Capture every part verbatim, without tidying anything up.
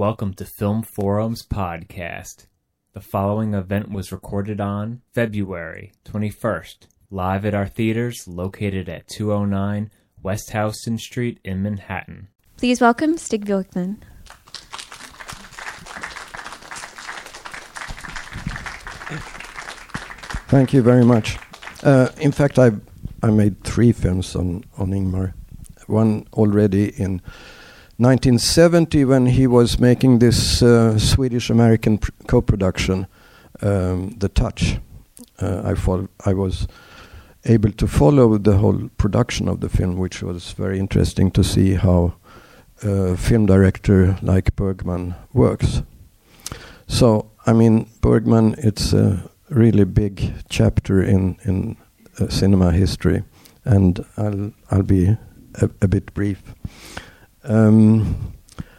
Welcome to Film Forum's podcast. The following event was recorded on February twenty-first, live at our theaters located at two oh nine West Houston Street in Manhattan. Please welcome Stig Bjorkman. Thank you very much. Uh, in fact, I I made three films on, on Ingmar. One already in nineteen seventy when he was making this uh, Swedish-American pr- co-production, um, The Touch. Uh, I, fol- I was able to follow the whole production of the film, which was very interesting to see how a film director like Bergman works. So, I mean, Bergman, it's a really big chapter in, in uh, cinema history, and I'll, I'll be a, a bit brief. Um,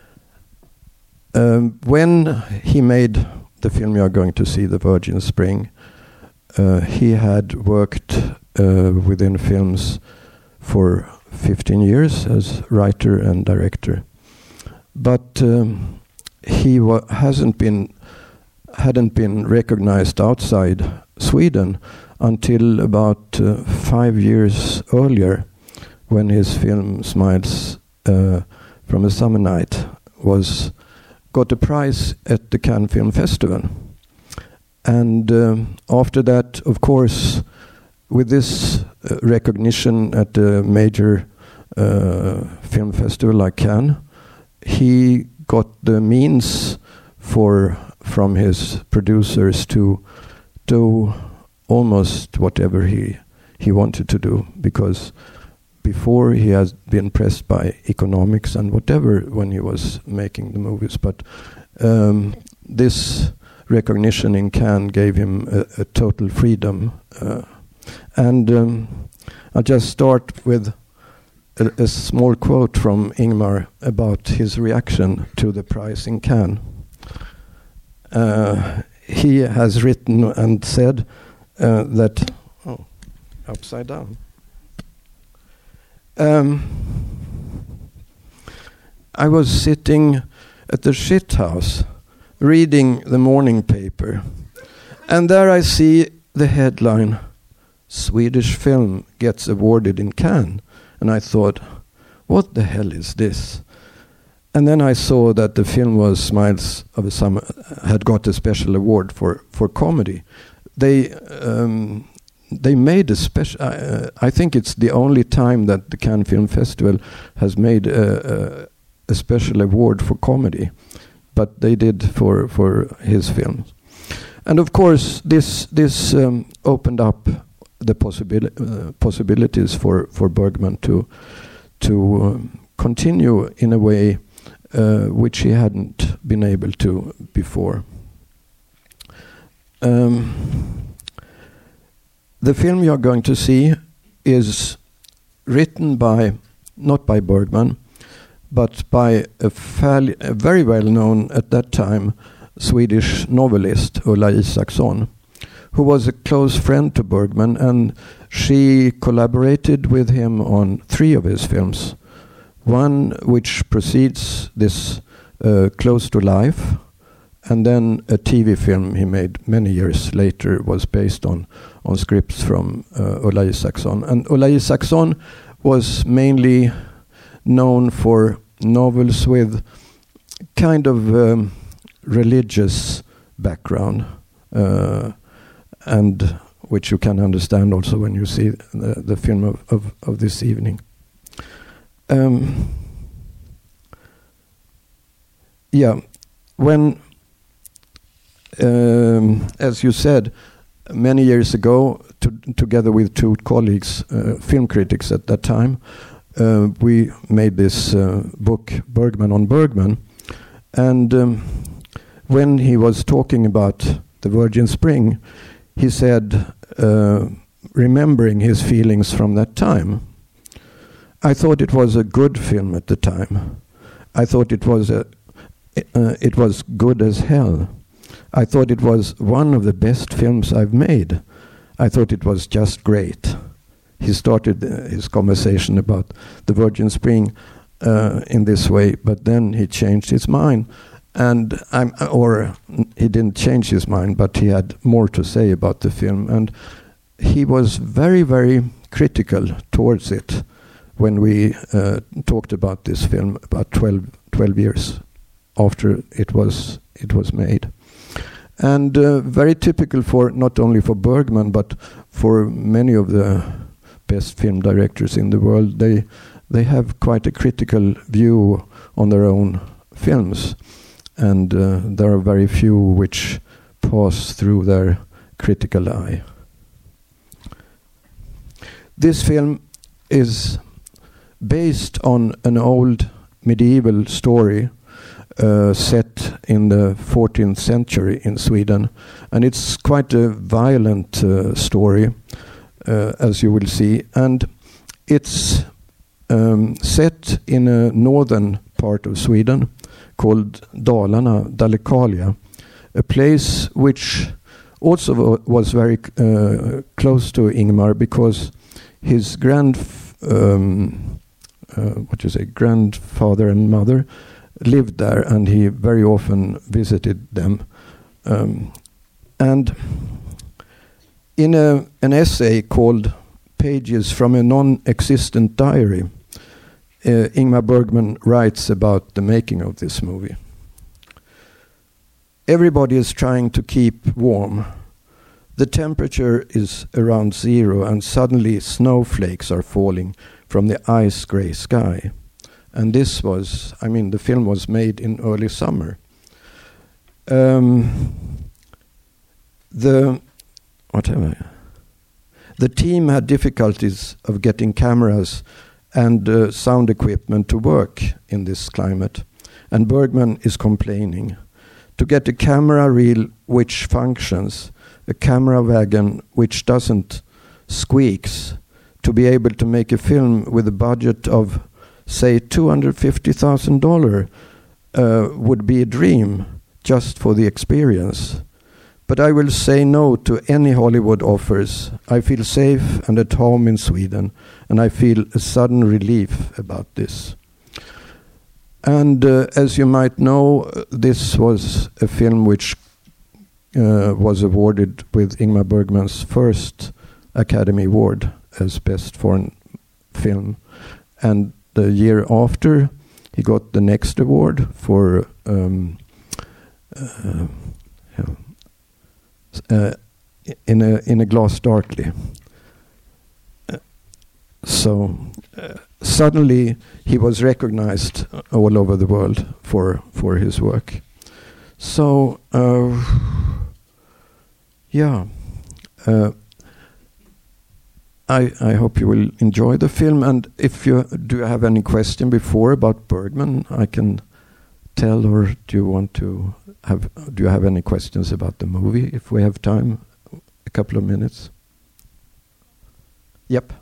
um, when he made the film you are going to see, The Virgin Spring, uh, he had worked uh, within films for fifteen years as writer and director, but um, he wa- hasn't been hadn't been recognized outside Sweden until about uh, five years earlier, when his film Smiles Uh, from a Summer Night was got a prize at the Cannes Film Festival. And um, after that, of course, with this uh, recognition at a major uh, film festival like Cannes, he got the means for from his producers to do almost whatever he he wanted to do, because before he has been pressed by economics and whatever when he was making the movies, but um, this recognition in Cannes gave him a, a total freedom. Uh, and um, I'll just start with a, a small quote from Ingmar about his reaction to the prize in Cannes. Uh, he has written and said uh, that... Oh, upside down. Um, I was sitting at the shit house reading the morning paper, and there I see the headline, Swedish film gets awarded in Cannes, and I thought, what the hell is this? And then I saw that the film was Smiles of a Summer, had got a special award for, for comedy. They um, They made a special. Uh, I think it's the only time that the Cannes Film Festival has made a, a, a special award for comedy, but they did for for his films, and of course this this um, opened up the possibil- uh, possibilities for for Bergman to to um, continue in a way uh, which he hadn't been able to before. Um, The film you're going to see is written by, not by Bergman, but by a, fairly, a very well-known at that time Swedish novelist, Ulla Isaksson, who was a close friend to Bergman, and she collaborated with him on three of his films. One which precedes this, uh, Close to Life, and then a T V film he made many years later was based on, on scripts from uh, Ulla Isaksson. And Ulla Isaksson was mainly known for novels with kind of um, religious background, uh, and which you can understand also when you see the, the film of, of, of this evening. Um, yeah, when... Um, as you said, many years ago, to, together with two colleagues, uh, film critics at that time, uh, we made this uh, book, Bergman on Bergman. And um, when he was talking about The Virgin Spring, he said, uh, remembering his feelings from that time, I thought it was a good film at the time. I thought it was a, uh, it was good as hell. I thought it was one of the best films I've made. I thought it was just great. He started uh, his conversation about The Virgin Spring uh, in this way, but then he changed his mind and I'm, or he didn't change his mind, but he had more to say about the film, and he was very, very critical towards it when we uh, talked about this film about twelve, twelve years after it was it was made. And uh, very typical for not only for Bergman but for many of the best film directors in the world. They they have quite a critical view on their own films, and uh, there are very few which pass through their critical eye. This film is based on an old medieval story uh, set in the fourteenth century in Sweden, and it's quite a violent uh, story, uh, as you will see, and it's um, set in a northern part of Sweden called Dalarna, Dalecarlia, a place which also w- was very uh, close to Ingmar, because his grand, um, uh, what you say, grandfather and mother lived there, and he very often visited them. Um, and in a, an essay called "Pages from a Non-Existent Diary," uh, Ingmar Bergman writes about the making of this movie. Everybody is trying to keep warm. The temperature is around zero, and suddenly snowflakes are falling from the ice-gray sky. And this was, I mean, the film was made in early summer. Um, the, whatever. The team had difficulties of getting cameras and uh, sound equipment to work in this climate, and Bergman is complaining. To get a camera reel which functions, a camera wagon which doesn't squeaks, to be able to make a film with a budget of, say, two hundred fifty thousand dollars uh, would be a dream just for the experience. But I will say no to any Hollywood offers. I feel safe and at home in Sweden, and I feel a sudden relief about this. And uh, as you might know, this was a film which uh, was awarded with Ingmar Bergman's first Academy Award as Best Foreign Film. And the year after, he got the next award for um, uh, uh, in a in a Glass Darkly. Uh, so uh, suddenly he was recognized all over the world for for his work. So uh, yeah. Uh, I, I hope you will enjoy the film, and if you do you have any question before about Bergman, I can tell, or do you want to have do you have any questions about the movie if we have time, a couple of minutes? Yep.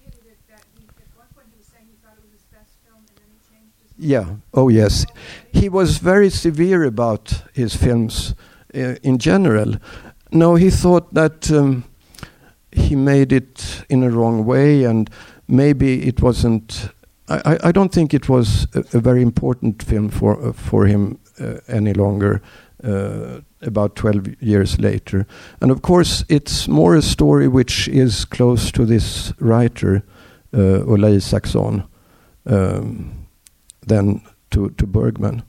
Yeah. Oh yes. He was very severe about his films uh, in general. No, he thought that um, he made it in a wrong way, and maybe it wasn't. I, I don't think it was a, a very important film for uh, for him uh, any longer. Uh, about twelve years later, and of course, it's more a story which is close to this writer, uh, Ulla Isaksson, um, than to to Bergman.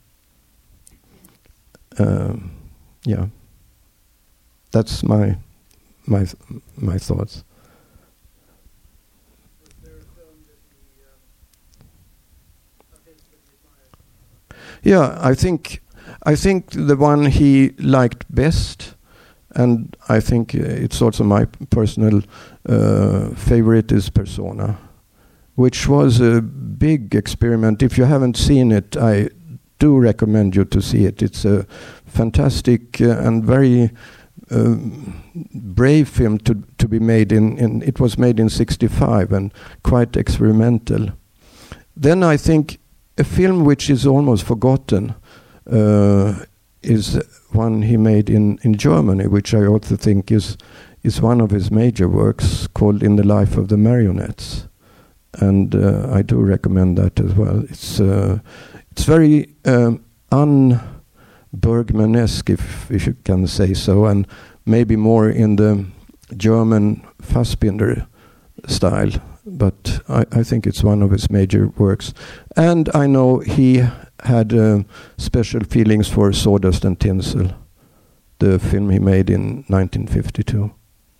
Um, yeah, that's my. My th- my thoughts. Yeah, I think I think the one he liked best, and I think uh, it's also my personal uh, favorite, is Persona, which was a big experiment. If you haven't seen it, I do recommend you to see it. It's a fantastic uh, and very Um, brave film to to be made in, in it was made in sixty-five and quite experimental. Then I think a film which is almost forgotten uh, is one he made in, in Germany, which I also think is is one of his major works, called In the Life of the Marionettes, and uh, I do recommend that as well. It's uh, it's very um, un Bergmanesque, if, if you can say so, and maybe more in the German Fassbinder style. But I, I think it's one of his major works. And I know he had uh, special feelings for Sawdust and Tinsel, the film he made in nineteen fifty-two.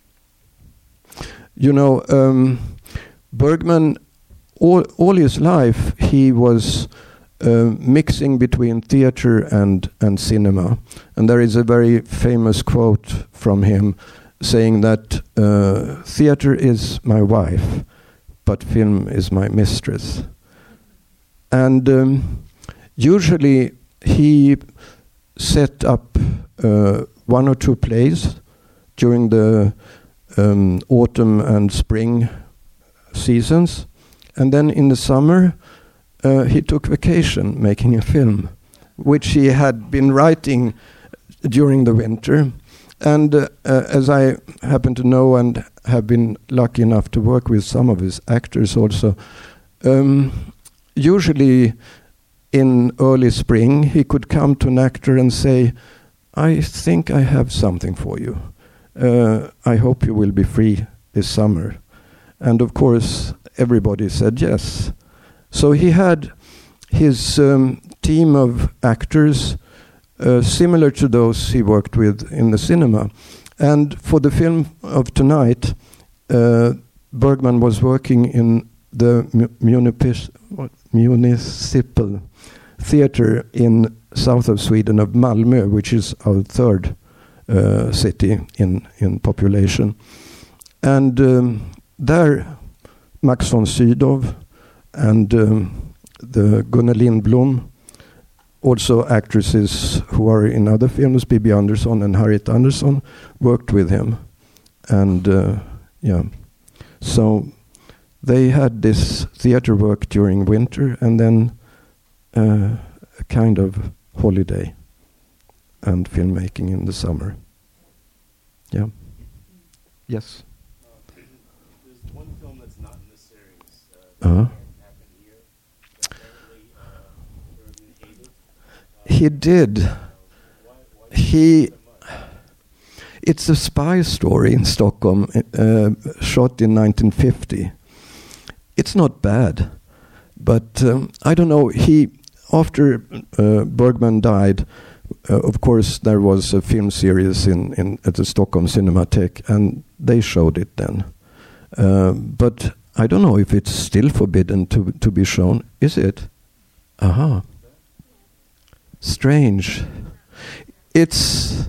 You know, um, Bergman, all, all his life, he was uh, mixing between theater and, and cinema. And there is a very famous quote from him saying that uh, theater is my wife, but film is my mistress. And um, usually he set up uh, one or two plays during the um, autumn and spring seasons, and then in the summer uh, he took vacation making a film, which he had been writing during the winter. And uh, uh, as I happen to know and have been lucky enough to work with some of his actors also, um, usually in early spring he could come to an actor and say, I think I have something for you. Uh, I hope you will be free this summer. And of course everybody said yes. So he had his um, team of actors Uh, similar to those he worked with in the cinema. And for the film of tonight, uh, Bergman was working in the mu- munipis- municipal theater in south of Sweden of Malmö, which is our third uh, city in, in population. And um, there, Max von Sydow and um, the Gunnar Lindblom, also actresses who are in other films, Bibi Andersson and Harriet Andersson, worked with him. And uh, yeah, so they had this theater work during winter and then uh, a kind of holiday and filmmaking in the summer. Yeah. Yes? Uh, there's one film that's not in this series. Uh, Uh-huh. He did. He. It's a spy story in Stockholm, uh, shot in nineteen fifty. It's not bad, but um, I don't know. He after uh, Bergman died, uh, of course there was a film series in, in at the Stockholm Cinematheque, and they showed it then. Uh, but I don't know if it's still forbidden to to be shown. Is it? Aha. Strange. It's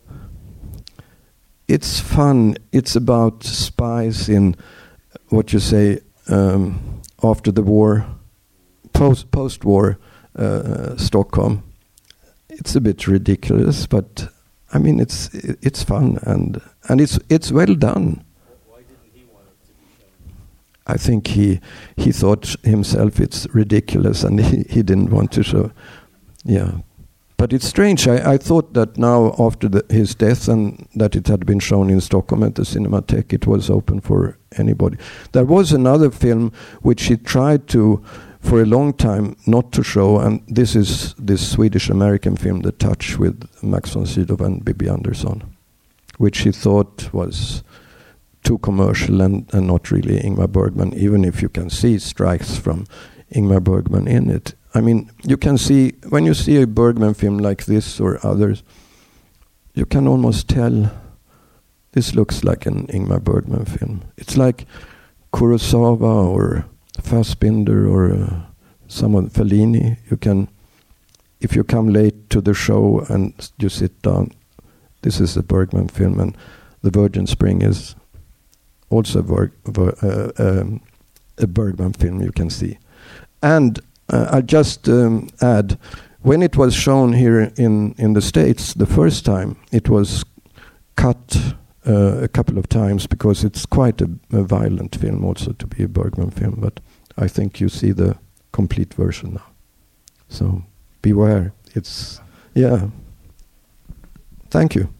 it's fun. It's about spies in what you say um, after the war, post post-war uh, Stockholm. It's a bit ridiculous, but I mean it's it's fun and and it's it's well done. Why didn't he want it to be shown? I think he he thought himself it's ridiculous and he, he didn't want to show. Yeah. But it's strange. I, I thought that now after the, his death and that it had been shown in Stockholm at the Cinematheque, it was open for anybody. There was another film which he tried to, for a long time, not to show, and this is this Swedish-American film, The Touch, with Max von Sydow and Bibi Andersson, which he thought was too commercial and, and not really Ingmar Bergman, even if you can see strikes from Ingmar Bergman in it. I mean, you can see, when you see a Bergman film like this or others, you can almost tell this looks like an Ingmar Bergman film. It's like Kurosawa or Fassbinder or uh, someone, Fellini. You can, if you come late to the show and you sit down, this is a Bergman film, and The Virgin Spring is also a, Berg, uh, um, a Bergman film you can see. And Uh, I'll just um, add, when it was shown here in, in the States the first time, it was cut uh, a couple of times because it's quite a, a violent film also to be a Bergman film, but I think you see the complete version now. So beware. It's, yeah. Thank you.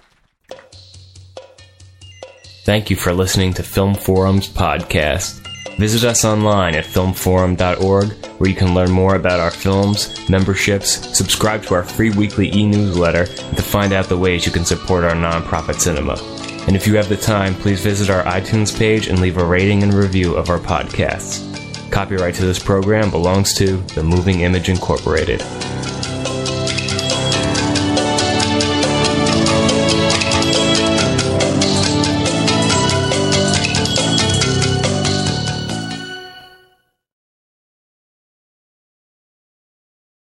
Thank you for listening to Film Forum's podcast. Visit us online at film forum dot org, where you can learn more about our films, memberships, subscribe to our free weekly e-newsletter, and to find out the ways you can support our nonprofit cinema. And if you have the time, please visit our iTunes page and leave a rating and review of our podcasts. Copyright to this program belongs to The Moving Image Incorporated.